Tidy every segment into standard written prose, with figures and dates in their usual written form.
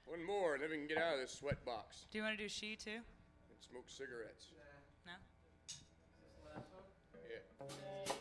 One more, and then we can get out of this sweat box Do you want to do She too? and smoke cigarettes. No? Yeah.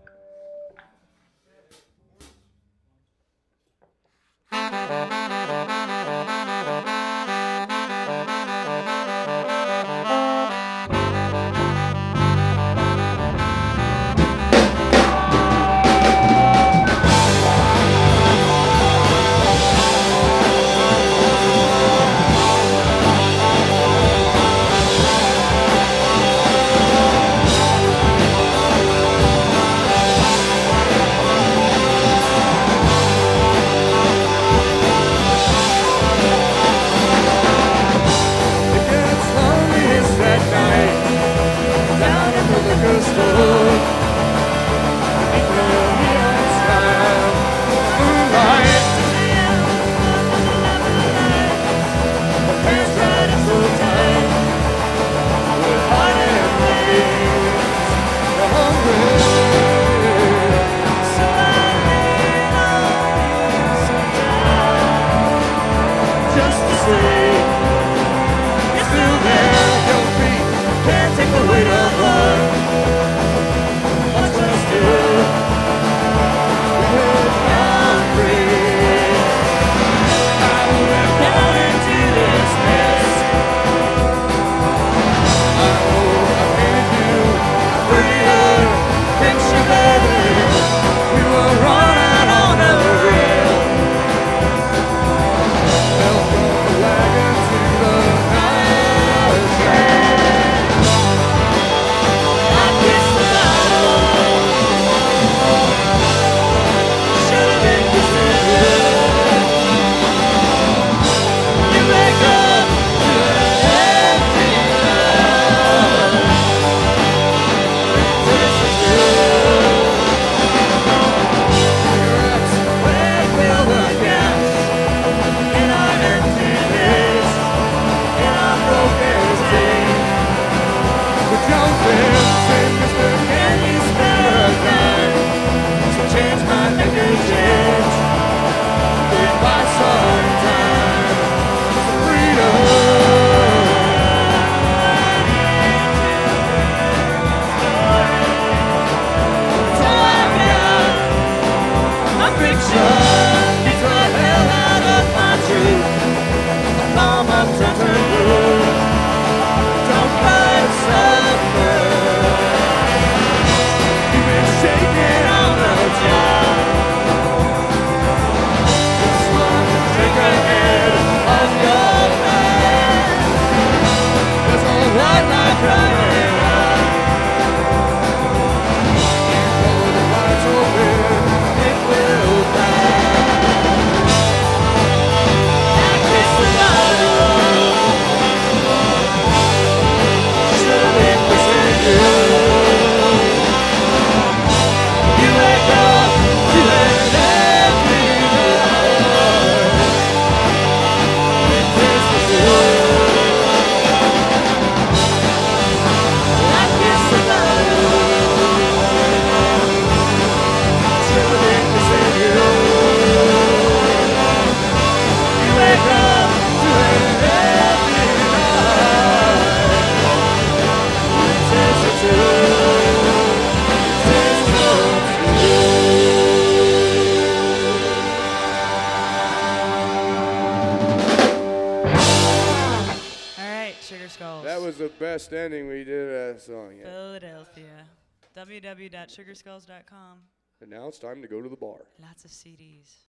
That was the best ending we did of that song yet. Philadelphia. www.sugarskulls.com. And now it's time to go to the bar. Lots of CDs.